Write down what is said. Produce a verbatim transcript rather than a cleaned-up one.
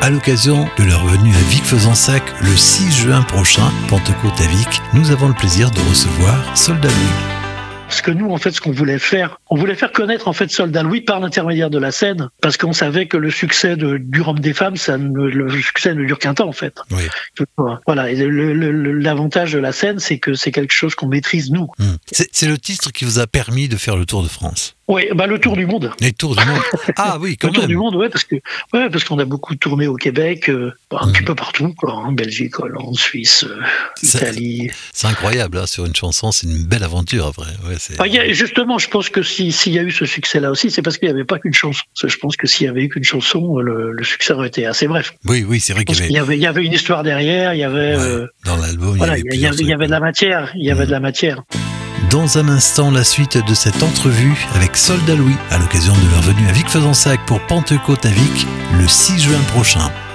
à l'occasion de leur venue à Vic-Fezensac le six juin prochain, Pentecôte à Vic. Nous avons le plaisir de recevoir Soldat Louis. Parce que nous, en fait, ce qu'on voulait faire, on voulait faire connaître en fait Soldat Louis par l'intermédiaire de la scène, parce qu'on savait que le succès de, du Rhum des femmes, ça ne, le succès ne dure qu'un temps en fait. Oui. Voilà. Et le, le, l'avantage de la scène, c'est que c'est quelque chose qu'on maîtrise nous. Mmh. C'est, c'est le titre qui vous a permis de faire le tour de France. Oui, bah le tour du monde. Le tour du monde. Ah oui, quand le même. Le tour du monde, ouais, parce que ouais, parce qu'on a beaucoup tourné au Québec, euh, un mmh. petit peu partout, quoi, en Belgique, Hollande, Suisse, euh, Italie. C'est incroyable, hein, sur une chanson, c'est une belle aventure, après. Ouais, c'est... Ah, y a, justement, je pense que si, s'il y a eu ce succès-là aussi, c'est parce qu'il n'y avait pas qu'une chanson. Je pense que s'il y avait eu qu'une chanson, le, le succès aurait été assez bref. Oui, oui, c'est vrai qu'il y avait... Il y avait, il y avait une histoire derrière, il y avait... Ouais, euh, dans l'album, voilà, il y avait, il y avait, il y avait de la matière, il y avait mmh. de la matière. Dans un instant, la suite de cette entrevue avec Soldat Louis, à l'occasion de leur venue à Vic-Fezensac pour Pentecôte à Vic, le six juin prochain.